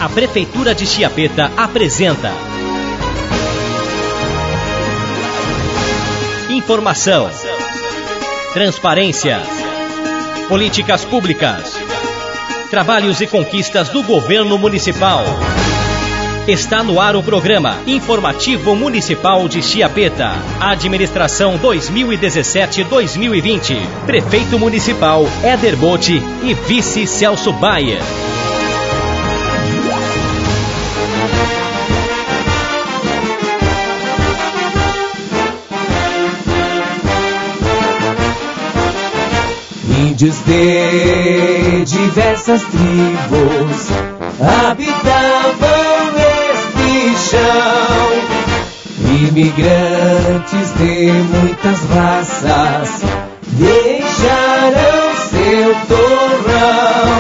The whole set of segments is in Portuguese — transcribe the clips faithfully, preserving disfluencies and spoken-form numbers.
A Prefeitura de Chiapeta apresenta informação, transparência, políticas públicas, trabalhos e conquistas do governo municipal. Está no ar o programa Informativo Municipal de Chiapeta. Administração dois mil e dezessete a dois mil e vinte. Prefeito Municipal Éder Botti e Vice Celso Bayer. Índios de diversas tribos habitavam este chão, imigrantes de muitas raças deixaram seu torrão,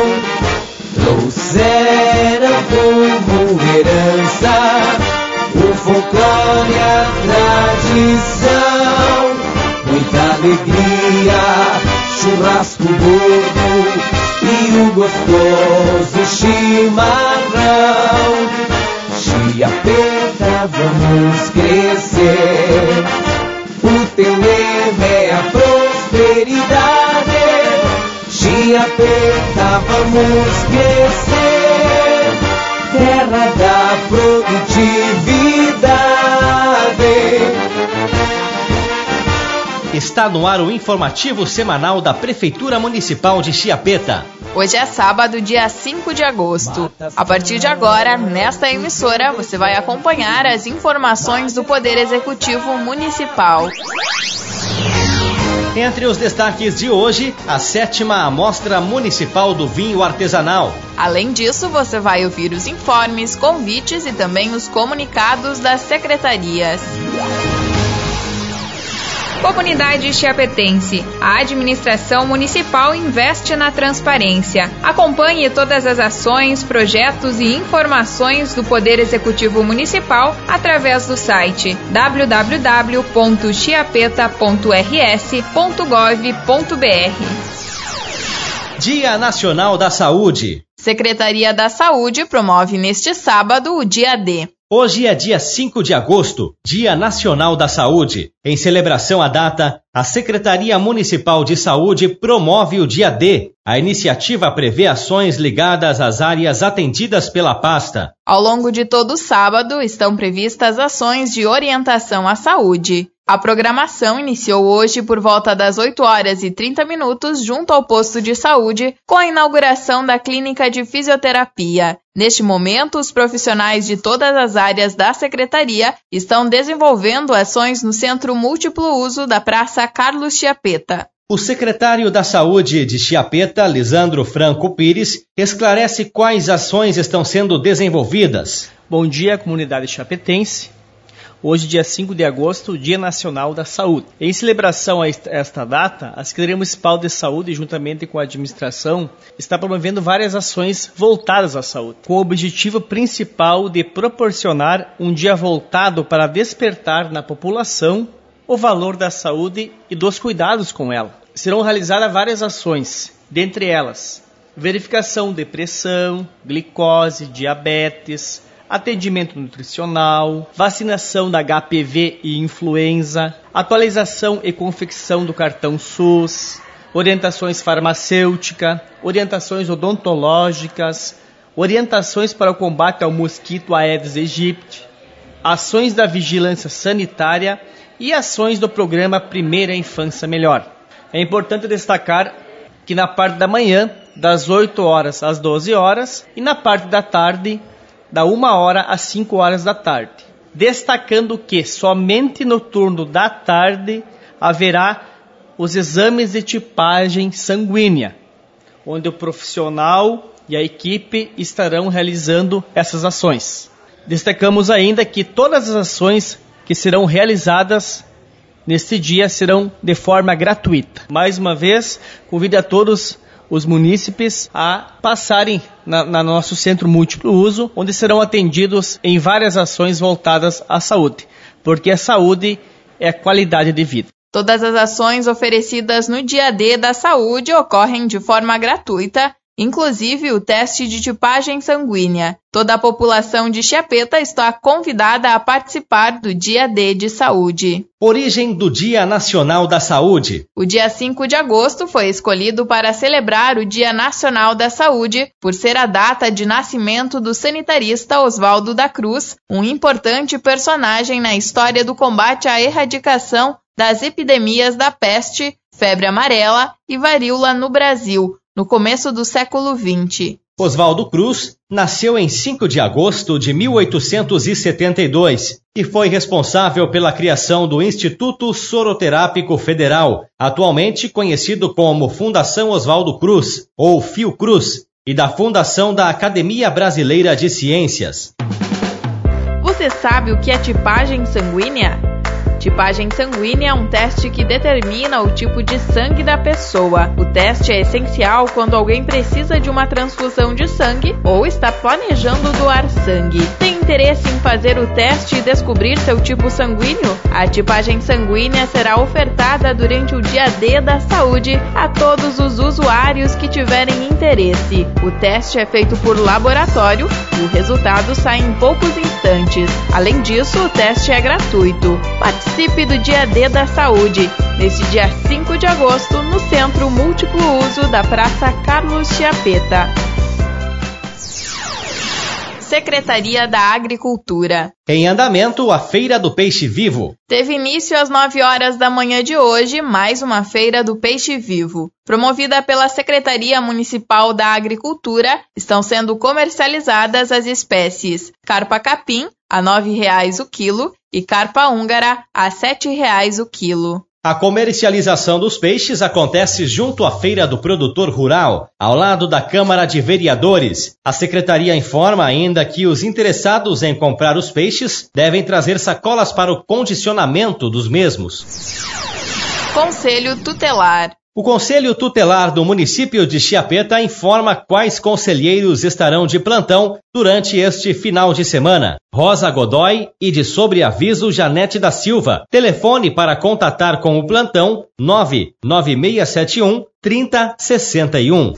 trouxeram como herança o folclore e a tradição, muita alegria, churrasco gordo e o gostoso chimarrão. Chiapeta, vamos crescer, o teu lema é a prosperidade. Chiapeta, vamos crescer, terra da produtividade. Está no ar o informativo semanal da Prefeitura Municipal de Chiapeta. Hoje é sábado, dia cinco de agosto. A partir de agora, nesta emissora, você vai acompanhar as informações do Poder Executivo Municipal. Entre os destaques de hoje, a sétima Amostra Municipal do Vinho Artesanal. Além disso, você vai ouvir os informes, convites e também os comunicados das secretarias. Comunidade chiapetense, a administração municipal investe na transparência. Acompanhe todas as ações, projetos e informações do Poder Executivo Municipal através do site w w w ponto chiapeta ponto r s ponto gov ponto b r. Dia Nacional da Saúde. Secretaria da Saúde promove neste sábado o Dia D. Hoje é dia cinco de agosto, Dia Nacional da Saúde. Em celebração à data, a Secretaria Municipal de Saúde promove o Dia D. A iniciativa prevê ações ligadas às áreas atendidas pela pasta. Ao longo de todo o sábado, estão previstas ações de orientação à saúde. A programação iniciou hoje por volta das oito horas e trinta minutos junto ao posto de saúde, com a inauguração da clínica de fisioterapia. Neste momento, os profissionais de todas as áreas da Secretaria estão desenvolvendo ações no Centro Múltiplo Uso da Praça Carlos Chiapeta. O secretário da Saúde de Chiapeta, Lisandro Franco Pires, esclarece quais ações estão sendo desenvolvidas. Bom dia, comunidade chiapetense. Hoje, dia cinco de agosto, Dia Nacional da Saúde. Em celebração a esta data, a Secretaria Municipal de Saúde, juntamente com a administração, está promovendo várias ações voltadas à saúde, com o objetivo principal de proporcionar um dia voltado para despertar na população o valor da saúde e dos cuidados com ela. Serão realizadas várias ações, dentre elas, verificação de pressão, glicose, diabetes, atendimento nutricional, vacinação da H P V e influenza, atualização e confecção do cartão SUS, orientações farmacêuticas, orientações odontológicas, orientações para o combate ao mosquito Aedes aegypti, ações da vigilância sanitária e ações do programa Primeira Infância Melhor. É importante destacar que na parte da manhã, das oito horas às doze horas, e na parte da tarde, da uma hora às cinco horas da tarde. Destacando que somente no turno da tarde haverá os exames de tipagem sanguínea, onde o profissional e a equipe estarão realizando essas ações. Destacamos ainda que todas as ações que serão realizadas neste dia serão de forma gratuita. Mais uma vez, convido a todos os munícipes a passarem na, na nosso Centro Múltiplo Uso, onde serão atendidos em várias ações voltadas à saúde, porque a saúde é qualidade de vida. Todas as ações oferecidas no Dia D da Saúde ocorrem de forma gratuita inclusive o teste de tipagem sanguínea. Toda a população de Chiapeta está convidada a participar do Dia D de Saúde. Origem do Dia Nacional da Saúde. O dia cinco de agosto foi escolhido para celebrar o Dia Nacional da Saúde, por ser a data de nascimento do sanitarista Oswaldo da Cruz, um importante personagem na história do combate à erradicação das epidemias da peste, febre amarela e varíola no Brasil, no começo do século vinte. Oswaldo Cruz nasceu em cinco de agosto de mil oitocentos e setenta e dois e foi responsável pela criação do Instituto Soroterápico Federal, atualmente conhecido como Fundação Oswaldo Cruz, ou Fiocruz, e da fundação da Academia Brasileira de Ciências. Você sabe o que é tipagem sanguínea? Tipagem sanguínea é um teste que determina o tipo de sangue da pessoa. O teste é essencial quando alguém precisa de uma transfusão de sangue ou está planejando doar sangue. Tem interesse em fazer o teste e descobrir seu tipo sanguíneo? A tipagem sanguínea será ofertada durante o Dia D da Saúde a todos os usuários que tiverem interesse. O teste é feito por laboratório e o resultado sai em poucos instantes. Além disso, o teste é gratuito. Participe do Dia D da Saúde, neste dia cinco de agosto, no Centro Múltiplo Uso da Praça Carlos Chiapeta. Secretaria da Agricultura. Em andamento, a Feira do Peixe Vivo. Teve início às nove horas da manhã de hoje, mais uma Feira do Peixe Vivo. Promovida pela Secretaria Municipal da Agricultura, estão sendo comercializadas as espécies carpa capim, a nove reais o quilo, e carpa húngara, a sete reais o quilo. A comercialização dos peixes acontece junto à Feira do Produtor Rural, ao lado da Câmara de Vereadores. A Secretaria informa ainda que os interessados em comprar os peixes devem trazer sacolas para o condicionamento dos mesmos. Conselho Tutelar. O Conselho Tutelar do município de Chiapeta informa quais conselheiros estarão de plantão durante este final de semana. Rosa Godoy e, de sobreaviso, Janete da Silva. Telefone para contatar com o plantão nove nove seis sete um, três zero seis um.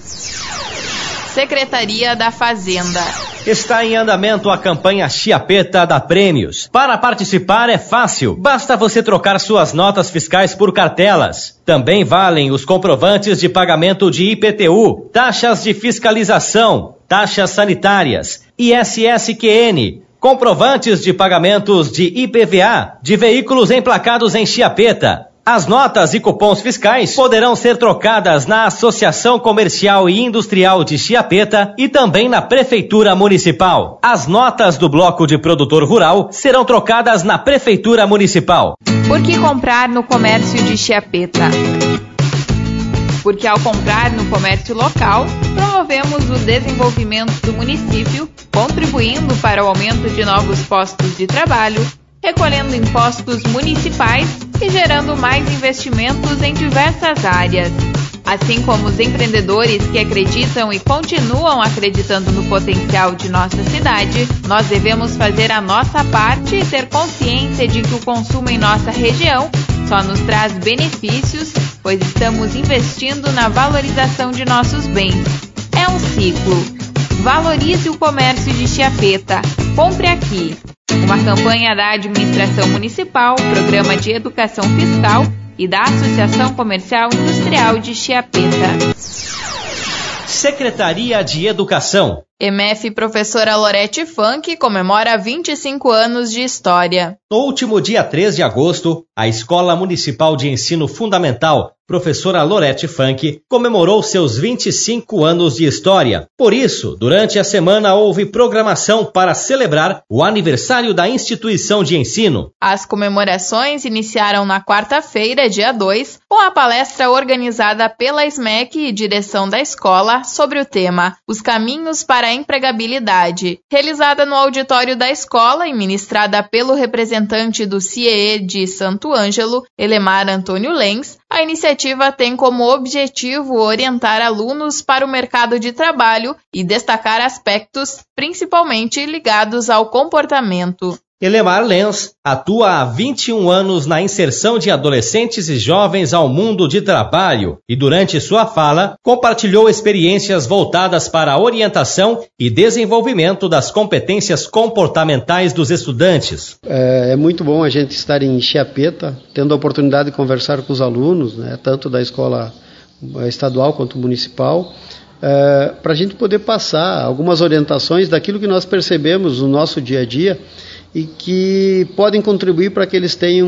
Secretaria da Fazenda. Está em andamento a campanha Chiapeta dá Prêmios. Para participar é fácil, basta você trocar suas notas fiscais por cartelas. Também valem os comprovantes de pagamento de I P T U, taxas de fiscalização, taxas sanitárias, I S S Q N, comprovantes de pagamentos de I P V A de veículos emplacados em Chiapeta. As notas e cupons fiscais poderão ser trocadas na Associação Comercial e Industrial de Chiapeta e também na Prefeitura Municipal. As notas do Bloco de Produtor Rural serão trocadas na Prefeitura Municipal. Por que comprar no comércio de Chiapeta? Porque ao comprar no comércio local, promovemos o desenvolvimento do município, contribuindo para o aumento de novos postos de trabalho, recolhendo impostos municipais e gerando mais investimentos em diversas áreas. Assim como os empreendedores que acreditam e continuam acreditando no potencial de nossa cidade, nós devemos fazer a nossa parte e ter consciência de que o consumo em nossa região só nos traz benefícios, pois estamos investindo na valorização de nossos bens. É um ciclo. Valorize o comércio de Chiapeta. Compre aqui. Uma campanha da Administração Municipal, Programa de Educação Fiscal e da Associação Comercial Industrial de Chiapeta. Secretaria de Educação. E M F Professora Lorete Funk comemora vinte e cinco anos de história. No último dia três de agosto, a Escola Municipal de Ensino Fundamental, Professora Lorete Funk, comemorou seus vinte e cinco anos de história. Por isso, durante a semana houve programação para celebrar o aniversário da instituição de ensino. As comemorações iniciaram na quarta-feira, dia dois, com a palestra organizada pela S M E C e direção da escola sobre o tema Os Caminhos para a Empregabilidade, realizada no auditório da escola e ministrada pelo representante do C I E de Santo Ângelo, Elemar Antônio Lenz. A iniciativa tem como objetivo orientar alunos para o mercado de trabalho e destacar aspectos principalmente ligados ao comportamento. Elemar Lenz atua há vinte e um anos na inserção de adolescentes e jovens ao mundo de trabalho e, durante sua fala, compartilhou experiências voltadas para a orientação e desenvolvimento das competências comportamentais dos estudantes. É, é muito bom a gente estar em Chiapeta, tendo a oportunidade de conversar com os alunos, né, tanto da escola estadual quanto municipal, é, para a gente poder passar algumas orientações daquilo que nós percebemos no nosso dia a dia e que podem contribuir para que eles tenham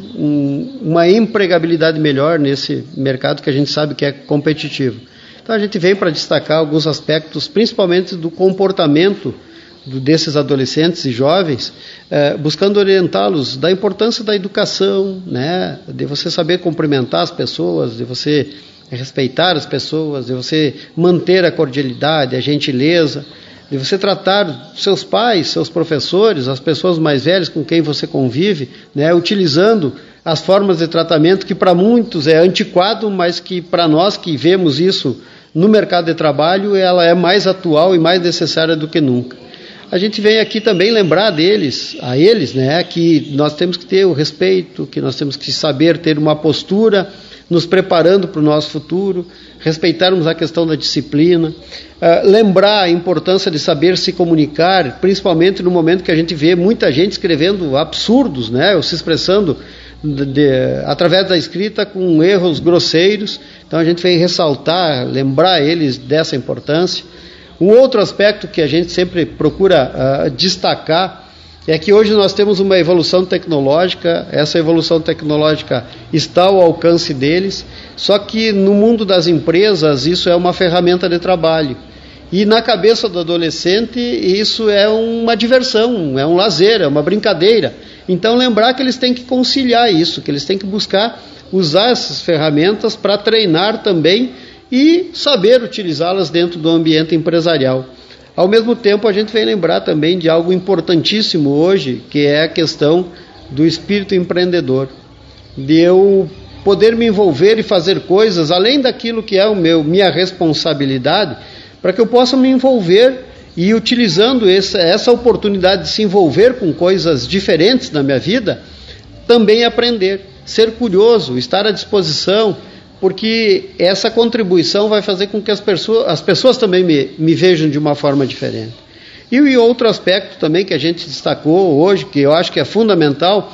um, uma empregabilidade melhor nesse mercado que a gente sabe que é competitivo. Então a gente vem para destacar alguns aspectos, principalmente do comportamento do, desses adolescentes e jovens, eh, buscando orientá-los da importância da educação, né, de você saber cumprimentar as pessoas, de você respeitar as pessoas, de você manter a cordialidade, a gentileza, de você tratar seus pais, seus professores, as pessoas mais velhas com quem você convive, né, utilizando as formas de tratamento que para muitos é antiquado, mas que para nós que vemos isso no mercado de trabalho, ela é mais atual e mais necessária do que nunca. A gente vem aqui também lembrar deles, a eles, né, que nós temos que ter o respeito, que nós temos que saber ter uma postura, nos preparando para o nosso futuro, respeitarmos a questão da disciplina, uh, lembrar a importância de saber se comunicar, principalmente no momento que a gente vê muita gente escrevendo absurdos, né, ou se expressando de, de, através da escrita com erros grosseiros. Então a gente vem ressaltar, lembrar eles dessa importância. Um outro aspecto que a gente sempre procura uh, destacar é que hoje nós temos uma evolução tecnológica, essa evolução tecnológica está ao alcance deles, só que no mundo das empresas isso é uma ferramenta de trabalho. E na cabeça do adolescente isso é uma diversão, é um lazer, é uma brincadeira. Então lembrar que eles têm que conciliar isso, que eles têm que buscar usar essas ferramentas para treinar também e saber utilizá-las dentro do ambiente empresarial. Ao mesmo tempo, a gente vem lembrar também de algo importantíssimo hoje, que é a questão do espírito empreendedor, de eu poder me envolver e fazer coisas além daquilo que é o meu, minha responsabilidade, para que eu possa me envolver e, utilizando essa, essa oportunidade de se envolver com coisas diferentes na minha vida, também aprender, ser curioso, estar à disposição, porque essa contribuição vai fazer com que as pessoas, as pessoas também me, me vejam de uma forma diferente. E, e outro aspecto também que a gente destacou hoje, que eu acho que é fundamental,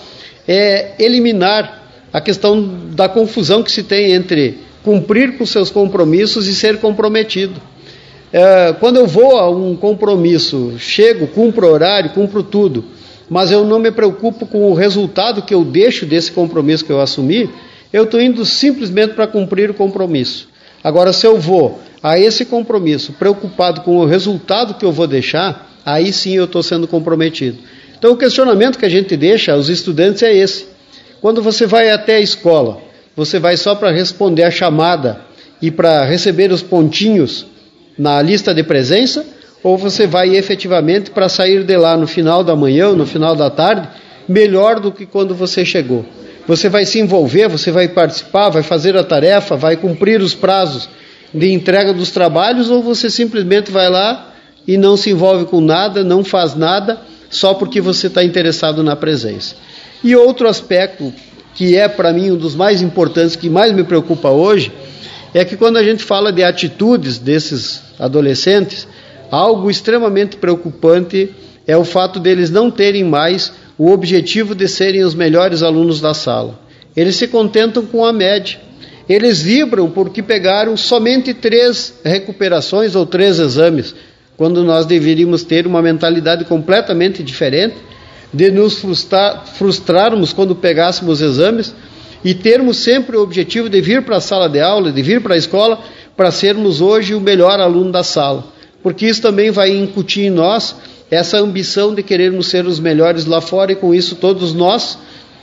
é eliminar a questão da confusão que se tem entre cumprir com seus compromissos e ser comprometido. É, quando eu vou a um compromisso, chego, cumpro o horário, cumpro tudo, mas eu não me preocupo com o resultado que eu deixo desse compromisso que eu assumi, eu estou indo simplesmente para cumprir o compromisso. Agora, se eu vou a esse compromisso preocupado com o resultado que eu vou deixar, aí sim eu estou sendo comprometido. Então, o questionamento que a gente deixa aos estudantes é esse. Quando você vai até a escola, você vai só para responder a chamada e para receber os pontinhos na lista de presença, ou você vai efetivamente para sair de lá no final da manhã ou no final da tarde, melhor do que quando você chegou? Você vai se envolver, você vai participar, vai fazer a tarefa, vai cumprir os prazos de entrega dos trabalhos, ou você simplesmente vai lá e não se envolve com nada, não faz nada, só porque você está interessado na presença. E outro aspecto, que é para mim um dos mais importantes, que mais me preocupa hoje, é que quando a gente fala de atitudes desses adolescentes, algo extremamente preocupante é o fato deles não terem mais o objetivo de serem os melhores alunos da sala. Eles se contentam com a média. Eles vibram porque pegaram somente três recuperações ou três exames, quando nós deveríamos ter uma mentalidade completamente diferente, de nos frustrar, frustrarmos quando pegássemos exames e termos sempre o objetivo de vir para a sala de aula, de vir para a escola, para sermos hoje o melhor aluno da sala. Porque isso também vai incutir em nós essa ambição de querermos ser os melhores lá fora, e com isso todos nós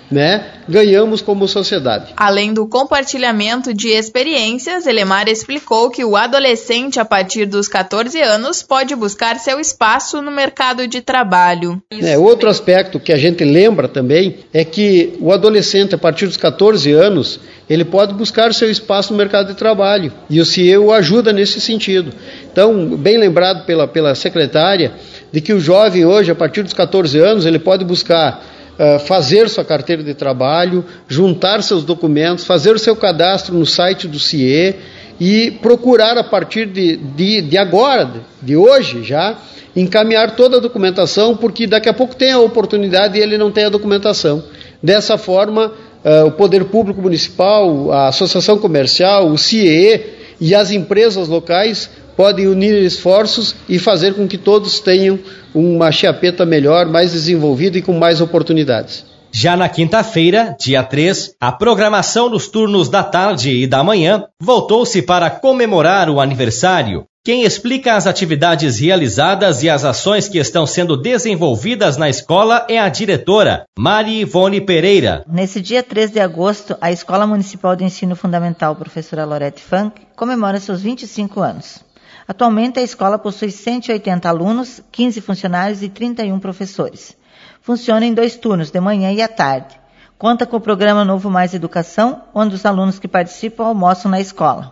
né, ganhamos como sociedade. Além do compartilhamento de experiências, Elemar explicou que o adolescente a partir dos catorze anos pode buscar seu espaço no mercado de trabalho. É, outro aspecto que a gente lembra também é que o adolescente a partir dos catorze anos, ele pode buscar seu espaço no mercado de trabalho e o C I E o ajuda nesse sentido. Então, bem lembrado pela, pela secretária, de que o jovem hoje, a partir dos catorze anos, ele pode buscar uh, fazer sua carteira de trabalho, juntar seus documentos, fazer o seu cadastro no site do C I E e procurar a partir de, de, de agora, de hoje já, encaminhar toda a documentação, porque daqui a pouco tem a oportunidade e ele não tem a documentação. Dessa forma, uh, o Poder Público Municipal, a Associação Comercial, o C I E e as empresas locais podem unir esforços e fazer com que todos tenham uma Chiapeta melhor, mais desenvolvida e com mais oportunidades. Já na quinta-feira, dia três, a programação dos turnos da tarde e da manhã voltou-se para comemorar o aniversário. Quem explica as atividades realizadas e as ações que estão sendo desenvolvidas na escola é a diretora, Mari Ivone Pereira. Nesse dia três de agosto, a Escola Municipal de Ensino Fundamental Professora Lorete Funk comemora seus vinte e cinco anos. Atualmente, a escola possui cento e oitenta alunos, quinze funcionários e trinta e um professores. Funciona em dois turnos, de manhã e à tarde. Conta com o programa Novo Mais Educação, onde os alunos que participam almoçam na escola.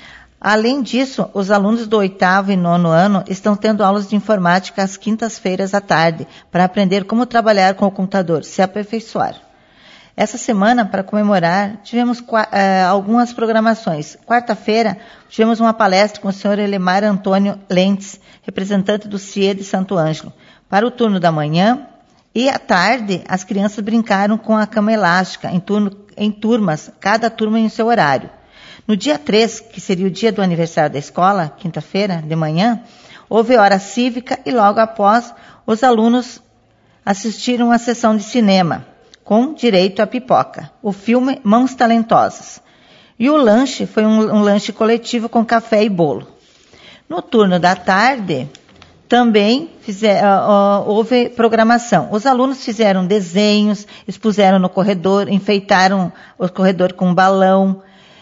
Além disso, os alunos do oitavo e nono ano estão tendo aulas de informática às quintas-feiras à tarde, para aprender como trabalhar com o computador, se aperfeiçoar. Essa semana, para comemorar, tivemos uh, algumas programações. Quarta-feira, tivemos uma palestra com o senhor Elemar Antônio Lentes, representante do C I E de Santo Ângelo. Para o turno da manhã e à tarde, as crianças brincaram com a cama elástica, em, turno, em turmas, cada turma em seu horário. No dia três, que seria o dia do aniversário da escola, quinta-feira, de manhã, houve hora cívica e logo após, os alunos assistiram à sessão de cinema, com direito à pipoca, o filme Mãos Talentosas. E o lanche foi um, um lanche coletivo com café e bolo. No turno da tarde, também fizer, uh, uh, houve programação. Os alunos fizeram desenhos, expuseram no corredor, enfeitaram o corredor com um balão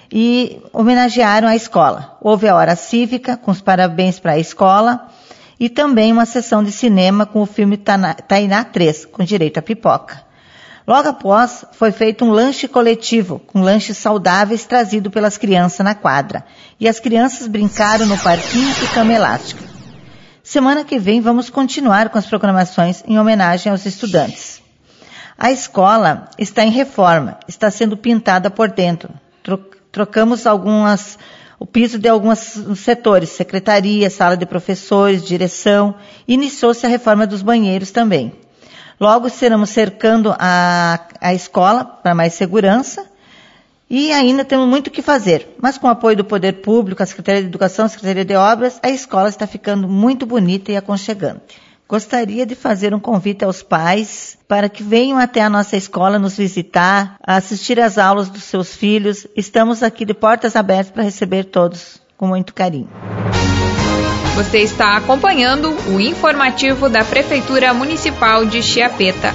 e homenagearam a escola. Houve a hora cívica, com os parabéns para a escola, e também uma sessão de cinema com o filme Tainá três, com direito à pipoca. Logo após, foi feito um lanche coletivo, com lanches saudáveis trazido pelas crianças na quadra. E as crianças brincaram no parquinho e cama elástica. Semana que vem vamos continuar com as programações em homenagem aos estudantes. A escola está em reforma, está sendo pintada por dentro. Trocamos algumas, o piso de alguns setores, secretaria, sala de professores, direção. Iniciou-se a reforma dos banheiros também. Logo estaremos cercando a, a escola para mais segurança e ainda temos muito o que fazer. Mas com o apoio do Poder Público, a Secretaria de Educação, a Secretaria de Obras, a escola está ficando muito bonita e aconchegante. Gostaria de fazer um convite aos pais para que venham até a nossa escola nos visitar, assistir às aulas dos seus filhos. Estamos aqui de portas abertas para receber todos com muito carinho. Você está acompanhando o informativo da Prefeitura Municipal de Chiapeta.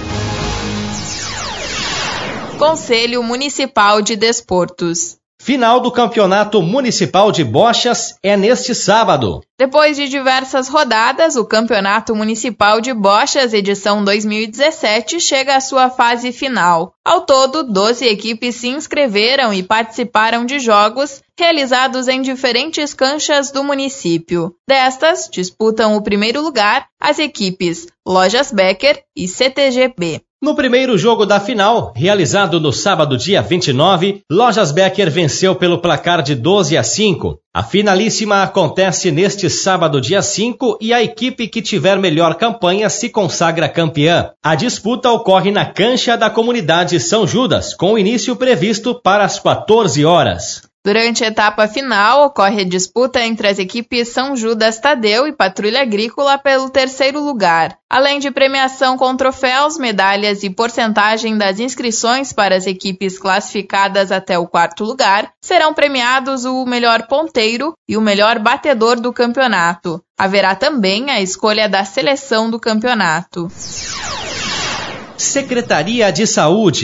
Conselho Municipal de Desportos. Final do Campeonato Municipal de Bochas é neste sábado. Depois de diversas rodadas, o Campeonato Municipal de Bochas, edição dois mil e dezessete, chega à sua fase final. Ao todo, doze equipes se inscreveram e participaram de jogos realizados em diferentes canchas do município. Destas, disputam o primeiro lugar as equipes Lojas Becker e C T G B. No primeiro jogo da final, realizado no sábado dia vinte e nove, Lojas Becker venceu pelo placar de doze a cinco. A finalíssima acontece neste sábado dia cinco e a equipe que tiver melhor campanha se consagra campeã. A disputa ocorre na cancha da comunidade São Judas, com o início previsto para as quatorze horas. Durante a etapa final, ocorre a disputa entre as equipes São Judas Tadeu e Patrulha Agrícola pelo terceiro lugar. Além de premiação com troféus, medalhas e porcentagem das inscrições para as equipes classificadas até o quarto lugar, serão premiados o melhor ponteiro e o melhor batedor do campeonato. Haverá também a escolha da seleção do campeonato. Secretaria de Saúde.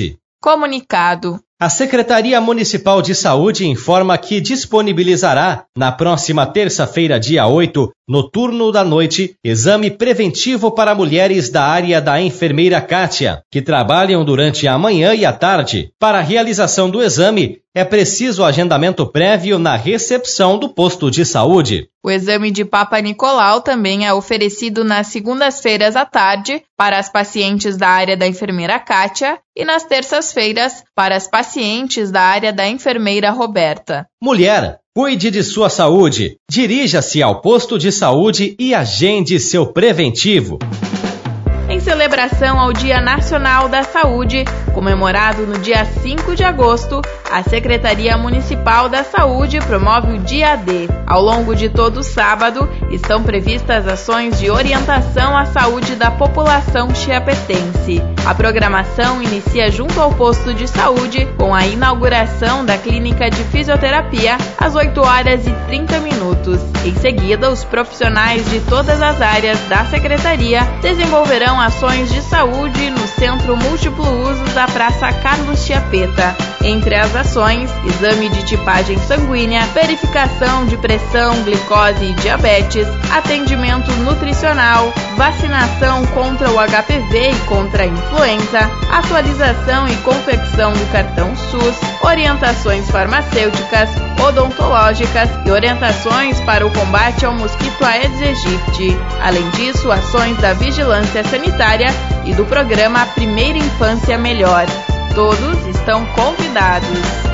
Comunicado. A Secretaria Municipal de Saúde informa que disponibilizará, na próxima terça-feira, dia oito, no turno da noite, exame preventivo para mulheres da área da enfermeira Kátia, que trabalham durante a manhã e a tarde. Para a realização do exame, é preciso agendamento prévio na recepção do posto de saúde. O exame de Papa Nicolau também é oferecido nas segundas-feiras à tarde para as pacientes da área da enfermeira Kátia e nas terças-feiras para as pacientes da área da enfermeira Roberta. Mulher, cuide de sua saúde. Dirija-se ao posto de saúde e agende seu preventivo. Em celebração ao Dia Nacional da Saúde, comemorado no dia cinco de agosto, a Secretaria Municipal da Saúde promove o Dia D. Ao longo de todo o sábado, estão previstas ações de orientação à saúde da população chiapetense. A programação inicia junto ao posto de saúde, com a inauguração da clínica de fisioterapia às oito horas e trinta minutos. Em seguida, os profissionais de todas as áreas da Secretaria desenvolverão ações de saúde no Centro Múltiplo Usos da Praça Carlos Chiapeta. Entre as ações, exame de tipagem sanguínea, verificação de pressão, glicose e diabetes, atendimento nutricional, vacinação contra o H P V e contra a influenza, atualização e confecção do cartão SUS, orientações farmacêuticas, odontológicas e orientações para o combate ao mosquito Aedes aegypti. Além disso, ações da vigilância sanitária e do programa Primeira Infância Melhor. Todos estão convidados.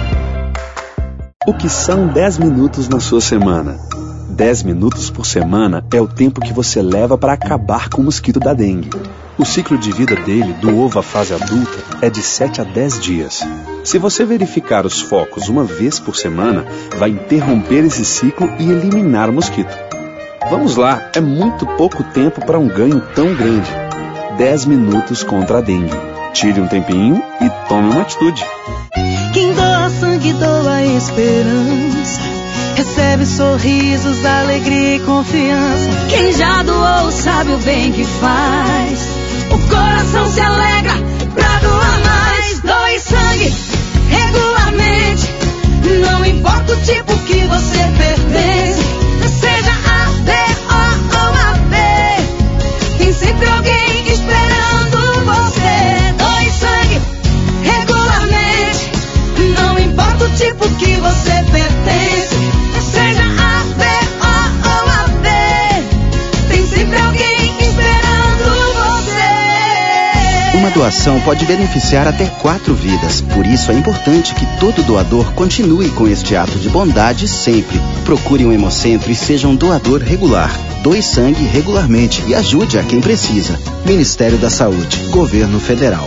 O que são dez minutos na sua semana? dez minutos por semana é o tempo que você leva para acabar com o mosquito da dengue. O ciclo de vida dele, do ovo à fase adulta, é de sete a dez dias. Se você verificar os focos uma vez por semana, vai interromper esse ciclo e eliminar o mosquito. Vamos lá, é muito pouco tempo para um ganho tão grande. dez minutos contra a dengue. Tire um tempinho e tome uma atitude. Quem doa sangue, doa esperança. Recebe sorrisos, alegria e confiança. Quem já doou sabe o bem que faz. O coração se alegra pra doar mais. Doe sangue regularmente. Não importa o tipo que você pertence. Seja A, B, O ou A B. Tem sempre alguém esperando você. Doe sangue regularmente. Não importa o tipo que você pertence. Seja A, B, O ou A B. Tem sempre alguém esperando você. Uma doação pode beneficiar até quatro vidas. Por isso é importante que todo doador continue com este ato de bondade sempre. Procure um hemocentro e seja um doador regular. Doe sangue regularmente e ajude a quem precisa. Ministério da Saúde, Governo Federal.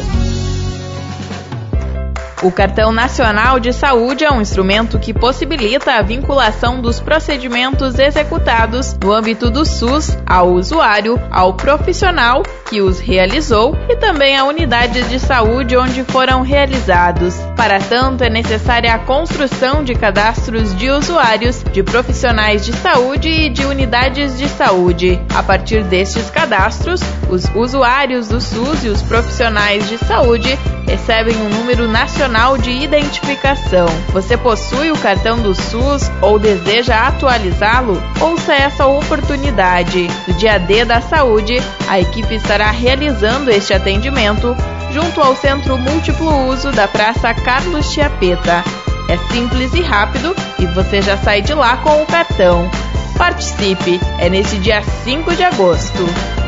O Cartão Nacional de Saúde é um instrumento que possibilita a vinculação dos procedimentos executados no âmbito do SUS ao usuário, ao profissional que os realizou e também à unidade de saúde onde foram realizados. Para tanto, é necessária a construção de cadastros de usuários, de profissionais de saúde e de unidades de saúde. A partir destes cadastros, os usuários do SUS e os profissionais de saúde recebem um número nacional de identificação. Você possui o cartão do SUS ou deseja atualizá-lo? Ouça essa oportunidade. No Dia D da Saúde, a equipe estará realizando este atendimento junto ao Centro Múltiplo Uso da Praça Carlos Chiapeta. É simples e rápido e você já sai de lá com o cartão. Participe! É nesse dia cinco de agosto.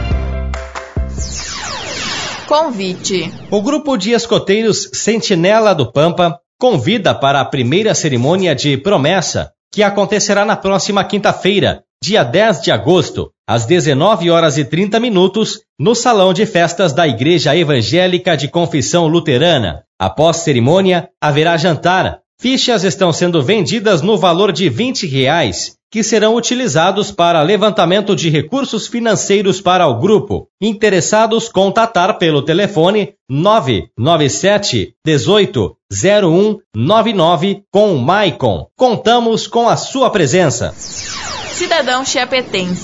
Convite. O grupo de escoteiros Sentinela do Pampa convida para a primeira cerimônia de promessa, que acontecerá na próxima quinta-feira, dia dez de agosto, às dezenove horas e trinta minutos, no Salão de Festas da Igreja Evangélica de Confissão Luterana. Após cerimônia, haverá jantar. Fichas estão sendo vendidas no valor de vinte reais, que serão utilizados para levantamento de recursos financeiros para o grupo. Interessados, contatar pelo telefone nove nove sete um oito zero um nove nove com o Maicon. Contamos com a sua presença. Cidadão chiapetense,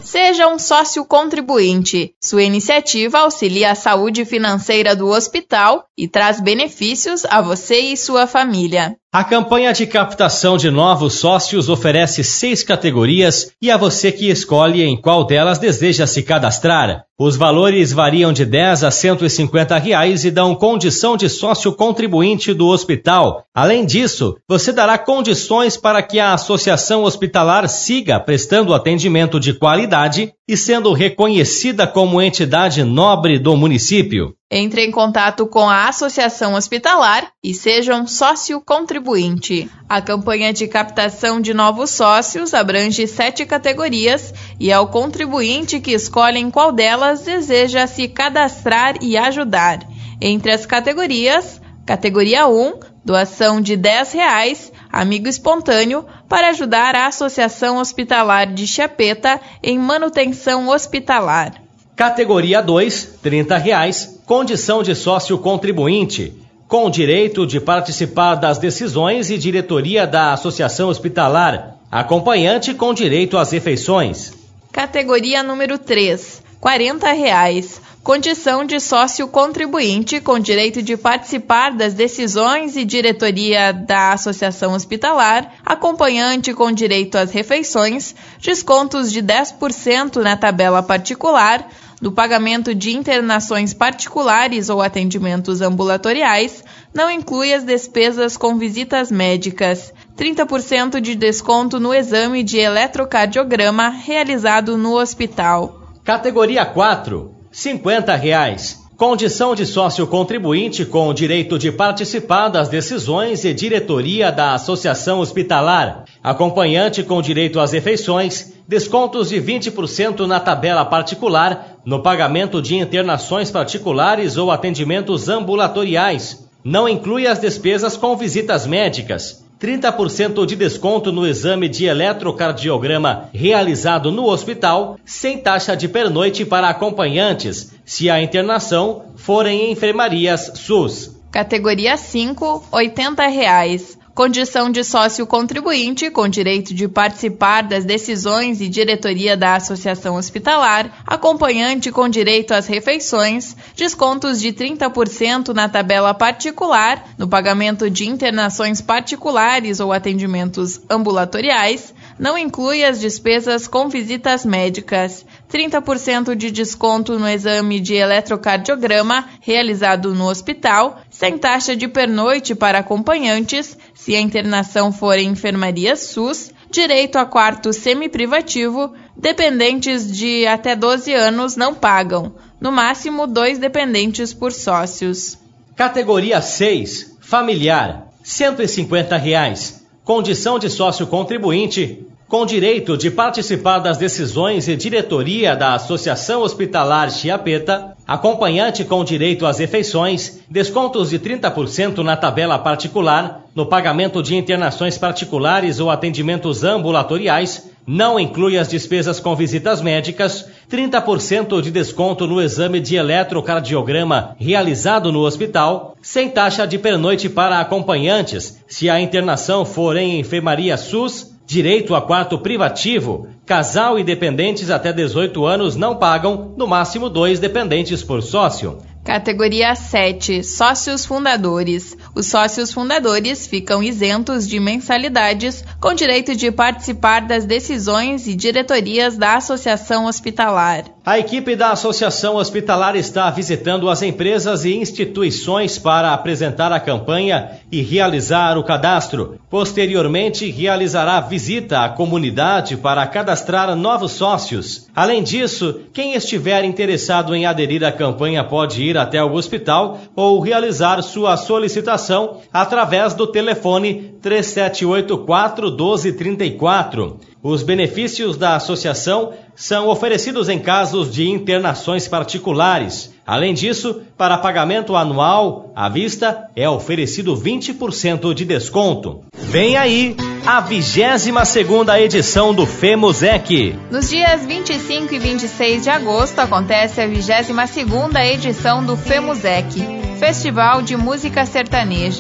Seja um sócio contribuinte. Sua iniciativa auxilia a saúde financeira do hospital e traz benefícios a você e sua família. A campanha de captação de novos sócios oferece seis categorias e a você que escolhe em qual delas deseja se cadastrar. Os valores variam de dez a cento e cinquenta reais e dão condição de sócio contribuinte do hospital. Além disso, você dará condições para que a associação hospitalar siga prestando atendimento de qualidade e sendo reconhecida como entidade nobre do município. Entre em contato com a Associação Hospitalar e seja um sócio contribuinte. A campanha de captação de novos sócios abrange sete categorias e é o contribuinte que escolhe em qual delas deseja se cadastrar e ajudar. Entre as categorias, categoria um, doação de dez reais, amigo espontâneo, para ajudar a Associação Hospitalar de Chiapeta em manutenção hospitalar. Categoria dois, trinta reais, condição de sócio contribuinte, com direito de participar das decisões e diretoria da Associação Hospitalar, acompanhante com direito às refeições. Categoria número três, quarenta reais, condição de sócio contribuinte com direito de participar das decisões e diretoria da Associação Hospitalar, acompanhante com direito às refeições, descontos de dez por cento na tabela particular, do pagamento de internações particulares ou atendimentos ambulatoriais, não inclui as despesas com visitas médicas, trinta por cento de desconto no exame de eletrocardiograma realizado no hospital. Categoria quatro, cinquenta reais. Condição de sócio contribuinte com direito de participar das decisões e diretoria da Associação Hospitalar, acompanhante com direito às refeições, descontos de vinte por cento na tabela particular, no pagamento de internações particulares ou atendimentos ambulatoriais. Não inclui as despesas com visitas médicas. trinta por cento de desconto no exame de eletrocardiograma realizado no hospital, sem taxa de pernoite para acompanhantes, se a internação for em enfermarias SUS. Categoria cinco, oitenta reais. Condição de sócio contribuinte com direito de participar das decisões e diretoria da Associação Hospitalar, acompanhante com direito às refeições, descontos de trinta por cento na tabela particular, no pagamento de internações particulares ou atendimentos ambulatoriais, não inclui as despesas com visitas médicas, trinta por cento de desconto no exame de eletrocardiograma realizado no hospital, sem taxa de pernoite para acompanhantes, se a internação for em enfermaria SUS, direito a quarto semiprivativo, dependentes de até doze anos não pagam, no máximo dois dependentes por sócios. Categoria seis, familiar, cento e cinquenta reais, condição de sócio contribuinte, com direito de participar das decisões e diretoria da Associação Hospitalar Chiapeta, acompanhante com direito às refeições, descontos de trinta por cento na tabela particular, no pagamento de internações particulares ou atendimentos ambulatoriais, não inclui as despesas com visitas médicas, trinta por cento de desconto no exame de eletrocardiograma realizado no hospital, sem taxa de pernoite para acompanhantes, se a internação for em enfermaria SUS, direito a quarto privativo, casal e dependentes até dezoito anos não pagam, no máximo dois dependentes por sócio. Categoria sete, sócios fundadores. Os sócios fundadores ficam isentos de mensalidades, com direito de participar das decisões e diretorias da Associação Hospitalar. A equipe da Associação Hospitalar está visitando as empresas e instituições para apresentar a campanha e realizar o cadastro. Posteriormente, realizará visita à comunidade para cadastrar novos sócios. Além disso, quem estiver interessado em aderir à campanha pode ir até o hospital ou realizar sua solicitação através do telefone três sete oito quatro, um dois três quatro. Os benefícios da associação são oferecidos em casos de internações particulares. Além disso, para pagamento anual à vista, é oferecido vinte por cento de desconto. Vem aí a vigésima segunda edição do FEMUSEC. Nos dias vinte e cinco e vinte e seis de agosto acontece a vigésima segunda edição do FEMUSEC, Festival de Música Sertaneja.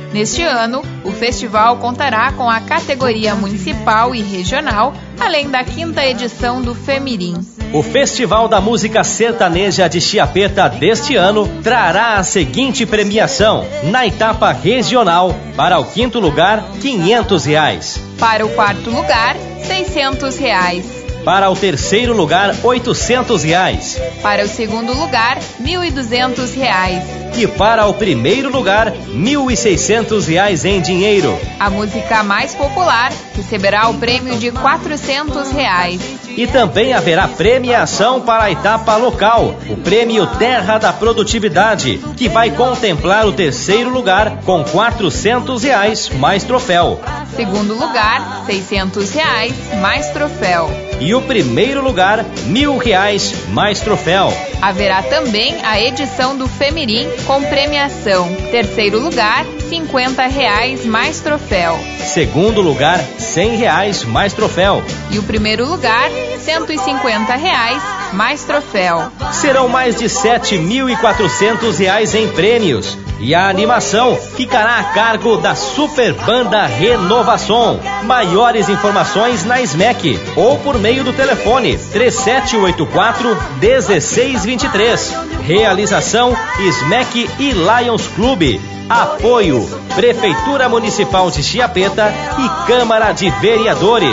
Neste ano, o festival contará com a categoria municipal e regional, além da quinta edição do Femirim. O Festival da Música Sertaneja de Chiapeta deste ano trará a seguinte premiação: na etapa regional, para o quinto lugar, quinhentos reais. Para o quarto lugar, seiscentos reais. Para o terceiro lugar, oitocentos reais. Para o segundo lugar, mil e duzentos reais. E para o primeiro lugar, mil e seiscentos reais em dinheiro. A música mais popular receberá o prêmio de quatrocentos reais. E também haverá premiação para a etapa local, o Prêmio Terra da Produtividade, que vai contemplar o terceiro lugar com quatrocentos reais mais troféu. Segundo lugar, seiscentos reais mais troféu. E o primeiro lugar, mil reais mais troféu. Haverá também a edição do Femirim com premiação. Terceiro lugar, cinquenta reais mais troféu. Segundo lugar, cem reais mais troféu. E o primeiro lugar, cento e cinquenta reais mais troféu. Serão mais de sete mil e quatrocentos reais em prêmios. E a animação ficará a cargo da Super Banda Renovação. Maiores informações na S M E C ou por meio do telefone três sete oito quatro, um seis dois três. Realização S M E C e Lions Clube. Apoio Prefeitura Municipal de Chiapeta e Câmara de Vereadores.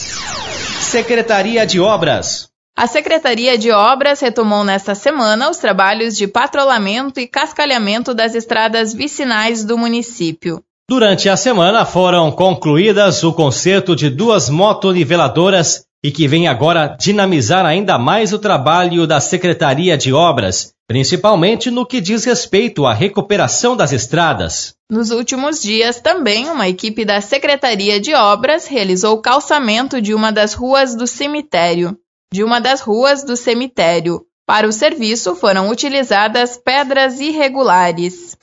Secretaria de Obras. A Secretaria de Obras retomou nesta semana os trabalhos de patrulhamento e cascalhamento das estradas vicinais do município. Durante a semana foram concluídas o conserto de duas motoniveladoras e que vem agora dinamizar ainda mais o trabalho da Secretaria de Obras, principalmente no que diz respeito à recuperação das estradas. Nos últimos dias, também, uma equipe da Secretaria de Obras realizou o calçamento de uma das ruas do cemitério. De uma das ruas do cemitério. Para o serviço foram utilizadas pedras irregulares.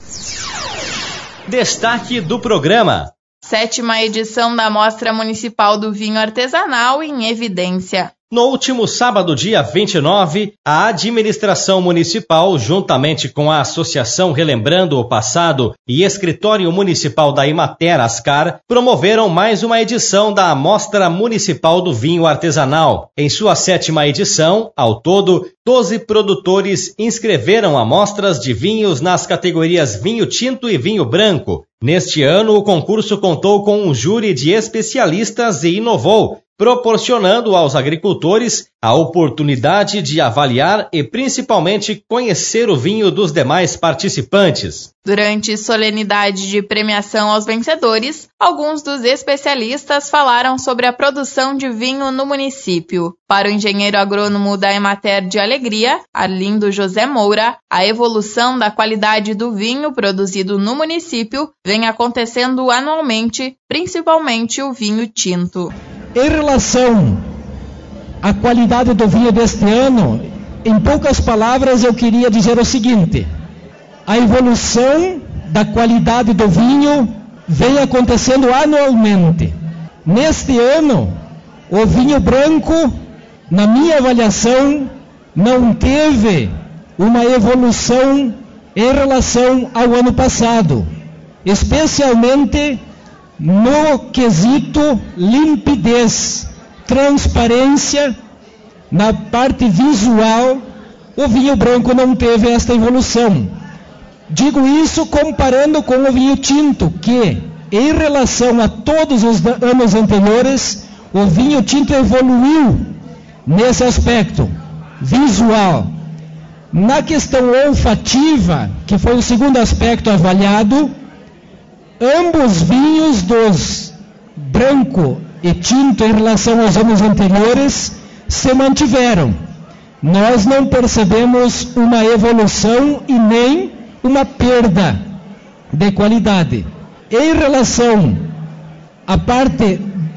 Destaque do programa. Sétima edição da Mostra Municipal do Vinho Artesanal em evidência. No último sábado, dia vinte e nove, a administração municipal, juntamente com a Associação Relembrando o Passado e Escritório Municipal da Imater Ascar, promoveram mais uma edição da Mostra Municipal do Vinho Artesanal. Em sua sétima edição, ao todo, doze produtores inscreveram amostras de vinhos nas categorias vinho tinto e vinho branco. Neste ano, o concurso contou com um júri de especialistas e inovou, proporcionando aos agricultores a oportunidade de avaliar e principalmente conhecer o vinho dos demais participantes. Durante solenidade de premiação aos vencedores, alguns dos especialistas falaram sobre a produção de vinho no município. Para o engenheiro agrônomo da Emater de Alegria, Arlindo José Moura, a evolução da qualidade do vinho produzido no município vem acontecendo anualmente, principalmente o vinho tinto. Em relação à qualidade do vinho deste ano, em poucas palavras eu queria dizer o seguinte: a evolução da qualidade do vinho vem acontecendo anualmente. Neste ano, o vinho branco, na minha avaliação, não teve uma evolução em relação ao ano passado, especialmente no quesito limpidez, transparência, na parte visual, o vinho branco não teve esta evolução. Digo isso comparando com o vinho tinto, que, em relação a todos os anos anteriores, o vinho tinto evoluiu nesse aspecto visual. Na questão olfativa, que foi o segundo aspecto avaliado, ambos vinhos dos branco e tinto em relação aos anos anteriores se mantiveram. Nós não percebemos uma evolução e nem uma perda de qualidade. Em relação à parte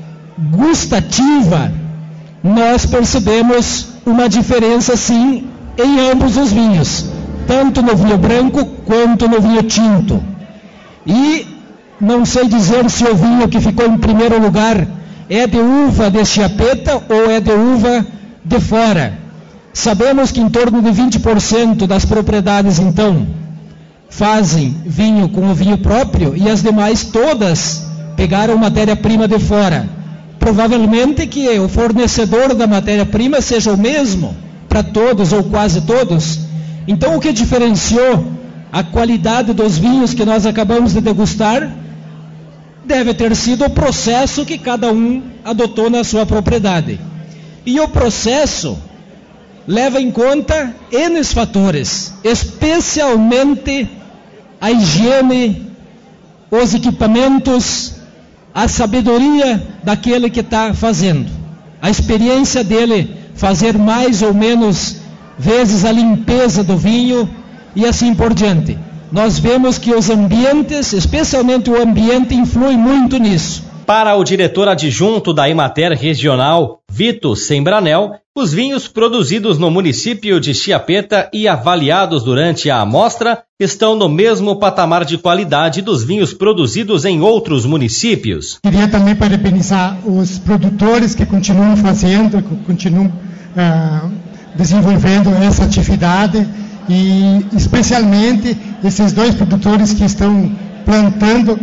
gustativa, nós percebemos uma diferença sim em ambos os vinhos, tanto no vinho branco quanto no vinho tinto. E não sei dizer se o vinho que ficou em primeiro lugar é de uva de Chiapeta ou é de uva de fora. Sabemos que em torno de vinte por cento das propriedades, então, fazem vinho com o vinho próprio e as demais todas pegaram matéria-prima de fora. Provavelmente que o fornecedor da matéria-prima seja o mesmo para todos ou quase todos. Então, o que diferenciou a qualidade dos vinhos que nós acabamos de degustar deve ter sido o processo que cada um adotou na sua propriedade. E o processo leva em conta N fatores, especialmente a higiene, os equipamentos, a sabedoria daquele que está fazendo, a experiência dele fazer mais ou menos vezes a limpeza do vinho e assim por diante. Nós vemos que os ambientes, especialmente o ambiente, influi muito nisso. Para o diretor adjunto da Emater Regional, Vito Sembranel, os vinhos produzidos no município de Chiapeta e avaliados durante a amostra estão no mesmo patamar de qualidade dos vinhos produzidos em outros municípios. Queria também parabenizar os produtores que continuam fazendo, que continuam uh, desenvolvendo essa atividade e especialmente esses dois produtores que estão plantando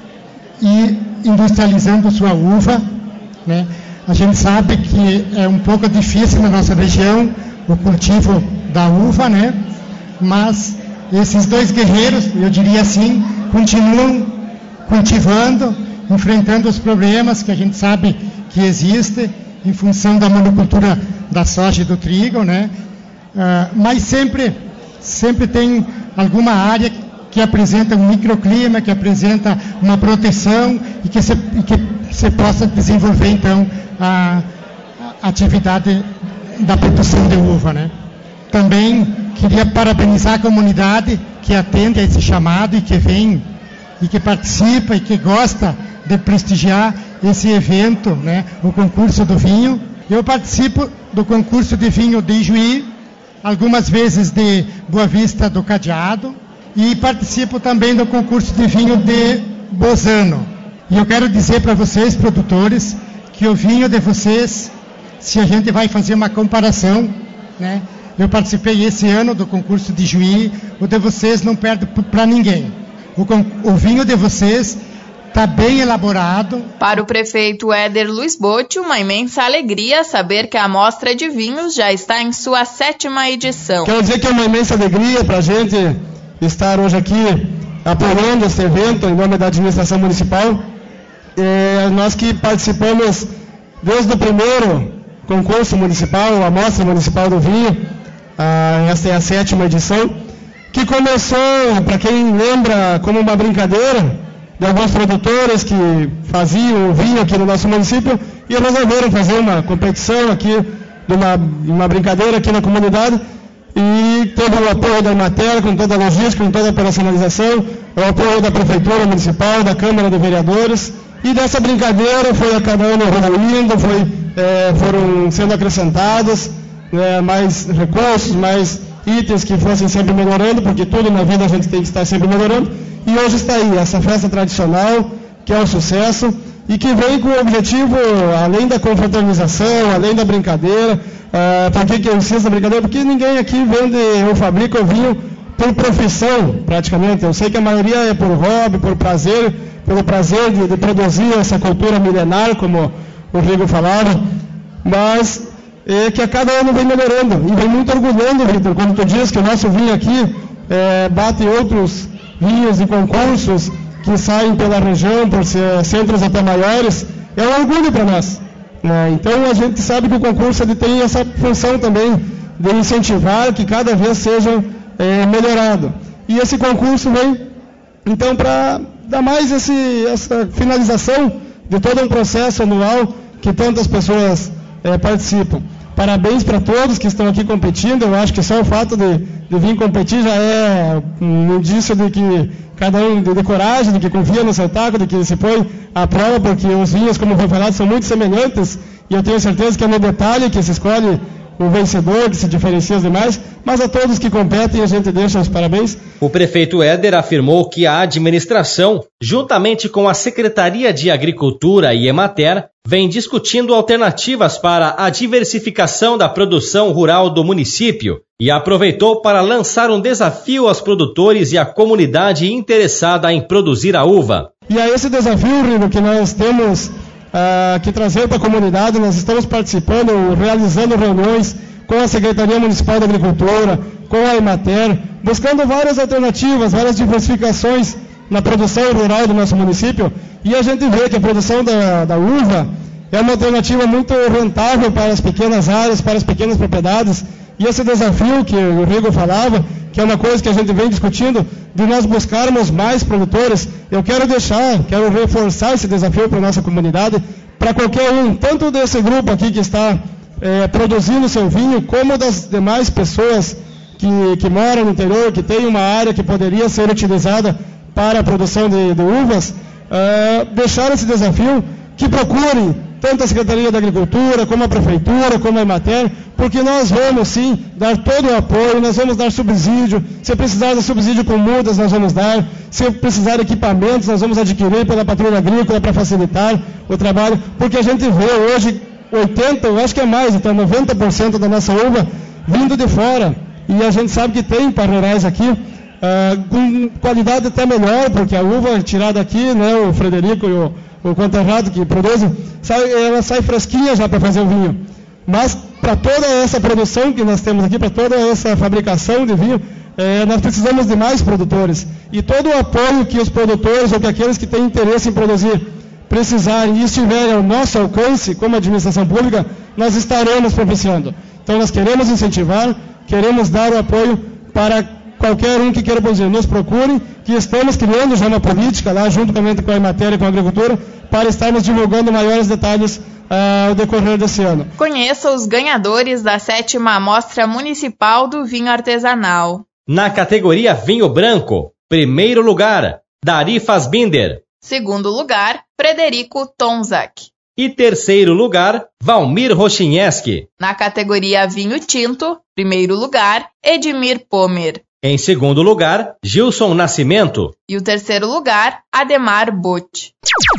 e industrializando sua uva, né? A gente sabe que é um pouco difícil na nossa região o cultivo da uva, né? Mas esses dois guerreiros, eu diria assim, continuam cultivando, enfrentando os problemas que a gente sabe que existem em função da monocultura da soja e do trigo, né? Uh, mas sempre, sempre tem alguma área que apresenta um microclima, que apresenta uma proteção e que se, e que se possa desenvolver, então, a, a atividade da produção de uva, né? Também queria parabenizar a comunidade que atende a esse chamado e que vem, e que participa e que gosta de prestigiar esse evento, né? O concurso do vinho. Eu participo do concurso de vinho de Ijuí, algumas vezes de Boa Vista do Cadeado, e participo também do concurso de vinho de Bozano. E eu quero dizer para vocês, produtores, que o vinho de vocês, se a gente vai fazer uma comparação, né? Eu participei esse ano do concurso de Juí, o de vocês não perde para ninguém. O, o vinho de vocês está bem elaborado. Para o prefeito Éder Luiz Botti, uma imensa alegria saber que a Mostra de Vinhos já está em sua sétima edição. Quero dizer que é uma imensa alegria para a gente estar hoje aqui apoiando esse evento em nome da administração municipal. É, nós que participamos desde o primeiro concurso municipal, a Mostra Municipal do Vinho, a, esta é a sétima edição, que começou, para quem lembra, como uma brincadeira de alguns produtores que faziam o vinho aqui no nosso município e resolveram fazer uma competição aqui, de uma, uma brincadeira aqui na comunidade, e teve o apoio da Emater, com toda a logística, com toda a operacionalização, o apoio da Prefeitura Municipal, da Câmara de Vereadores, e dessa brincadeira foi a cada ano evoluindo, foi, é, foram sendo acrescentados é, mais recursos, mais itens que fossem sempre melhorando, porque tudo na vida a gente tem que estar sempre melhorando, e hoje está aí, essa festa tradicional, que é um sucesso, e que vem com o objetivo, além da confraternização, além da brincadeira. Uh, por que, que eu insisto na brincadeira? Porque ninguém aqui vende ou fabrica o vinho por profissão, praticamente. Eu sei que a maioria é por hobby, por prazer, pelo prazer de, de produzir essa cultura milenar, como o Rodrigo falava, mas é que a cada ano vem melhorando, e vem muito orgulhando, Vitor, quando tu diz que o nosso vinho aqui é, bate outros vinhos e concursos que saem pela região, por ser centros até maiores, é um orgulho para nós. Né? Então a gente sabe que o concurso ele tem essa função também de incentivar que cada vez seja é, melhorado. E esse concurso vem, então, para dar mais esse, essa finalização de todo um processo anual que tantas pessoas é, participam. Parabéns para todos que estão aqui competindo. Eu acho que só o fato de, de vir competir já é um indício de que cada um de, de coragem, de que confia no seu taco, de que se põe à prova, porque os vinhos, como foi falado, são muito semelhantes, e eu tenho certeza que é no detalhe que se escolhe o vencedor que se diferencia dos demais, mas a todos que competem a gente deixa os parabéns. O prefeito Éder afirmou que a administração, juntamente com a Secretaria de Agricultura e Emater, vem discutindo alternativas para a diversificação da produção rural do município e aproveitou para lançar um desafio aos produtores e à comunidade interessada em produzir a uva. E a esse desafio, Rigo, que nós temos uh, que trazer para a comunidade, nós estamos participando, realizando reuniões com a Secretaria Municipal da Agricultura, com a Emater, buscando várias alternativas, várias diversificações na produção rural do nosso município, e a gente vê que a produção da, da uva é uma alternativa muito rentável para as pequenas áreas, para as pequenas propriedades, e esse desafio que o Rigo falava, que é uma coisa que a gente vem discutindo, de nós buscarmos mais produtores, eu quero deixar, quero reforçar esse desafio para a nossa comunidade, para qualquer um, tanto desse grupo aqui que está é, produzindo seu vinho, como das demais pessoas que, que moram no interior, que tem uma área que poderia ser utilizada para a produção de, de uvas, uh, deixar esse desafio, que procure tanto a Secretaria da Agricultura, como a Prefeitura, como a Emater, porque nós vamos sim dar todo o apoio, nós vamos dar subsídio, se precisar de subsídio com mudas, nós vamos dar, se precisar de equipamentos, nós vamos adquirir pela Patrulha Agrícola para facilitar o trabalho, porque a gente vê hoje oitenta, eu acho que é mais, então noventa por cento da nossa uva vindo de fora, e a gente sabe que tem parreirais aqui, uh, com qualidade até melhor, porque a uva tirada aqui, né, o Frederico e o o conterrado que produz, sai, ela sai fresquinha já para fazer o vinho. Mas para toda essa produção que nós temos aqui, para toda essa fabricação de vinho, é, nós precisamos de mais produtores. E todo o apoio que os produtores ou que aqueles que têm interesse em produzir precisarem e estiverem ao nosso alcance, como administração pública, nós estaremos propiciando. Então nós queremos incentivar, queremos dar o apoio para qualquer um que queira produzir, nos procure, que estamos criando já uma política lá, juntamente com a Emater e com a Agricultura, para estarmos divulgando maiores detalhes uh, ao decorrer desse ano. Conheça os ganhadores da sétima Mostra Municipal do Vinho Artesanal. Na categoria Vinho Branco, primeiro lugar, Dari Fassbinder. Segundo lugar, Frederico Tonzak. E terceiro lugar, Valmir Rochinheski. Na categoria Vinho Tinto, primeiro lugar, Edmir Pomer. Em segundo lugar, Gilson Nascimento. E o terceiro lugar, Ademar Botti.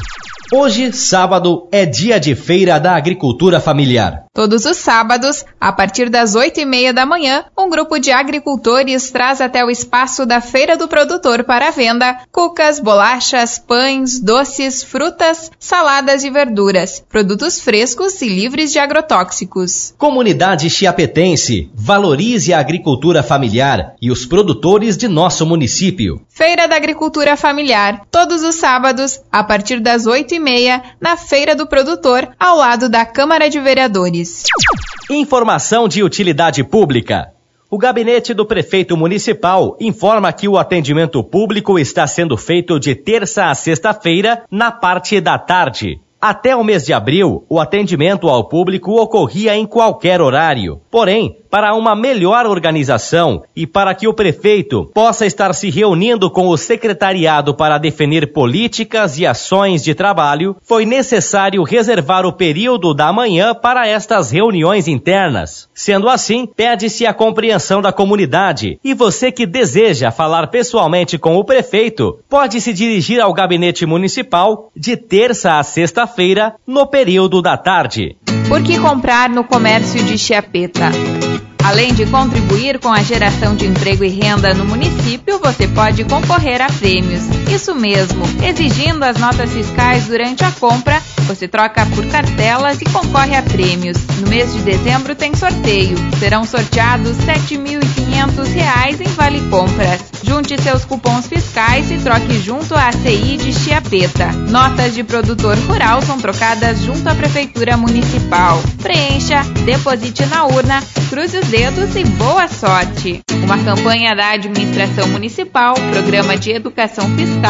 Hoje, sábado, é dia de Feira da Agricultura Familiar. Todos os sábados, a partir das oito e meia da manhã, um grupo de agricultores traz até o espaço da Feira do Produtor para a venda cucas, bolachas, pães, doces, frutas, saladas e verduras, produtos frescos e livres de agrotóxicos. Comunidade chiapetense, valorize a agricultura familiar e os produtores de nosso município. Feira da Agricultura Familiar, todos os sábados, a partir das oito e meia, na Feira do Produtor, ao lado da Câmara de Vereadores. Informação de utilidade pública. O gabinete do prefeito municipal informa que o atendimento público está sendo feito de terça a sexta-feira, na parte da tarde. Até o mês de abril, o atendimento ao público ocorria em qualquer horário. Porém, para uma melhor organização e para que o prefeito possa estar se reunindo com o secretariado para definir políticas e ações de trabalho, foi necessário reservar o período da manhã para estas reuniões internas. Sendo assim, pede-se a compreensão da comunidade e você que deseja falar pessoalmente com o prefeito, pode se dirigir ao gabinete municipal de terça a sexta-feira, no período da tarde. Por que comprar no comércio de Chiapeta? Além de contribuir com a geração de emprego e renda no município, você pode concorrer a prêmios. Isso mesmo, exigindo as notas fiscais durante a compra, você troca por cartelas e concorre a prêmios. No mês de dezembro tem sorteio. Serão sorteados sete mil e quinhentos reais em Vale Compras. Junte seus cupons fiscais e troque junto à A C I de Chiapeta. Notas de produtor rural são trocadas junto à Prefeitura Municipal. Preencha, deposite na urna, cruze os dedos e boa sorte! Uma campanha da Administração Municipal, Programa de Educação Fiscal,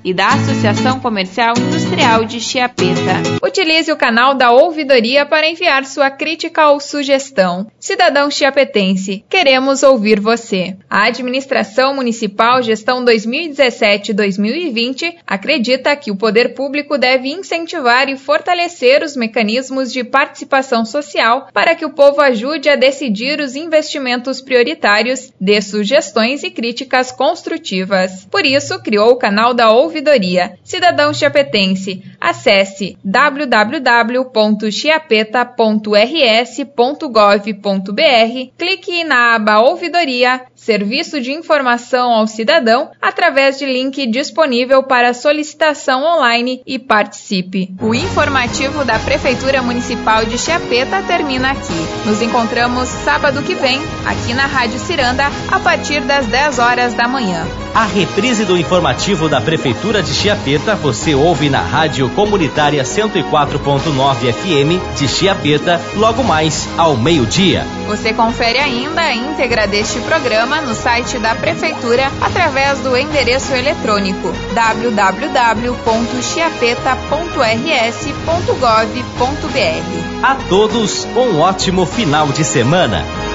e da Associação Comercial Industrial de Chiapeta. Utilize o canal da ouvidoria para enviar sua crítica ou sugestão. Cidadão chiapetense, queremos ouvir você. A Administração Municipal Gestão dois mil e dezessete a dois mil e vinte acredita que o poder público deve incentivar e fortalecer os mecanismos de participação social para que o povo ajude a decidir os investimentos prioritários, dê sugestões e críticas construtivas. Por isso, criou o canal da ouvidoria. Cidadão chiapetense, acesse w w w ponto chiapeta ponto r s ponto gov ponto b r, clique na aba Ouvidoria, Serviço de Informação ao Cidadão, através de link disponível para solicitação online e participe. O informativo da Prefeitura Municipal de Chiapeta termina aqui. Nos encontramos sábado que vem, aqui na Rádio Ciranda, a partir das dez horas da manhã. A reprise do informativo da Prefeitura de Chiapeta você ouve na Rádio Comunitária cento e quatro ponto nove F M de Chiapeta, logo mais ao meio-dia. Você confere ainda a íntegra deste programa no site da Prefeitura através do endereço eletrônico w w w ponto chiapeta ponto r s ponto gov ponto b r. A todos um ótimo final de semana.